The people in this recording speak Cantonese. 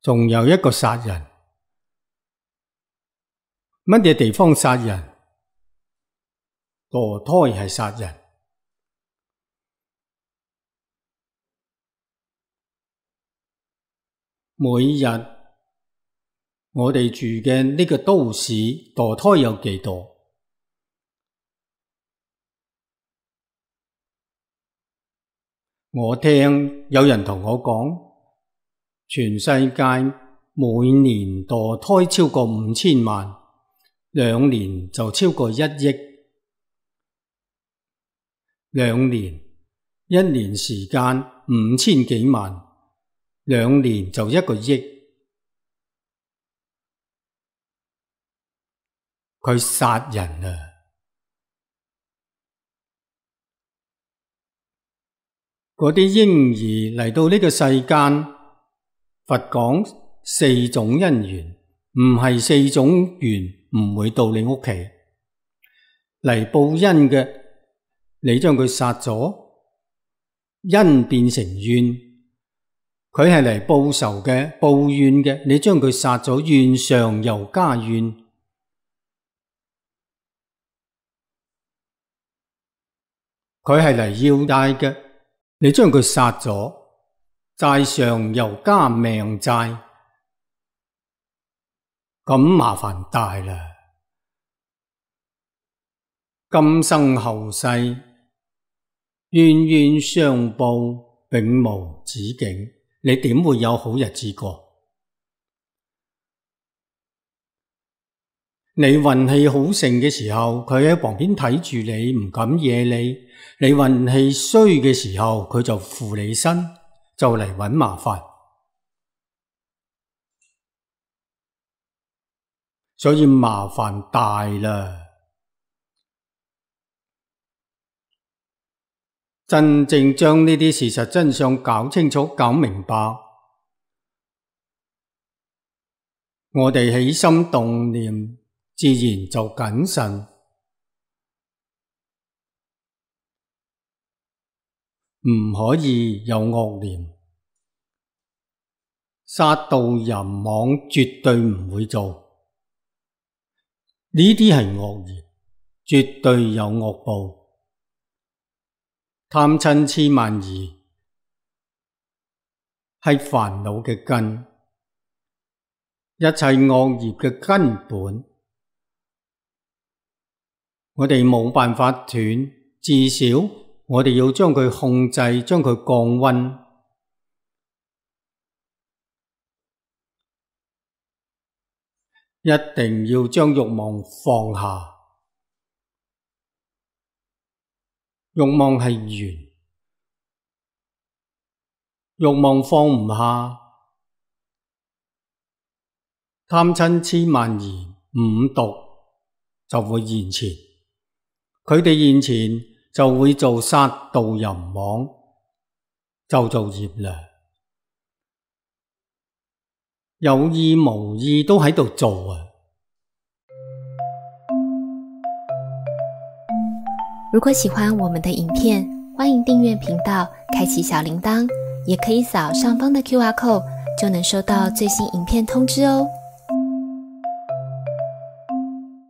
仲有一個殺人。乜嘢地方殺人？墮胎係殺人。每日我哋住嘅呢個都市墮胎有幾多？我聽有人同我講，全世界每年墮胎超過5000萬，2年就超過1億。2年，1年時間5000幾萬，2年就1個億。佢殺人啊！嗰啲嬰兒嚟到呢個世間，佛講4種因緣，唔係4種緣唔會到你屋企。嚟報恩嘅，你將佢殺咗，因變成怨；佢係嚟報仇嘅、報怨嘅，你將佢殺咗，怨上又加怨。佢係嚟要債嘅，你將佢殺咗，債上又加命債，咁麻煩大啦。今生後世，冤冤相報，永無止境，你點會有好日子過？你運氣好盛嘅時候，佢喺旁邊睇住你，唔敢惹你；你運氣衰嘅時候，佢就附你身，就嚟搵麻煩。所以麻煩大啦。真正將呢啲事實真相搞清楚、搞明白，我哋起心動念自然就謹慎，唔可以有惡念。殺盜淫妄絕對唔會做，呢啲係惡業，絕對有惡報。貪嗔癡慢疑係煩惱嘅根，一切惡業嘅根本。我哋冇辦法斷，至少我哋要將佢控制，將佢降溫。一定要將慾望放下。慾望係緣，慾望放唔下，貪嗔癡慢疑5毒就會現前。佢哋現前就會做殺盜淫妄，就做業啦。有意無意都喺度做啊！ 如果喜歡我們的影片，歡迎訂閱頻道，開啟小鈴鐺，也可以掃上方的QR code，就能收到最新影片通知哦。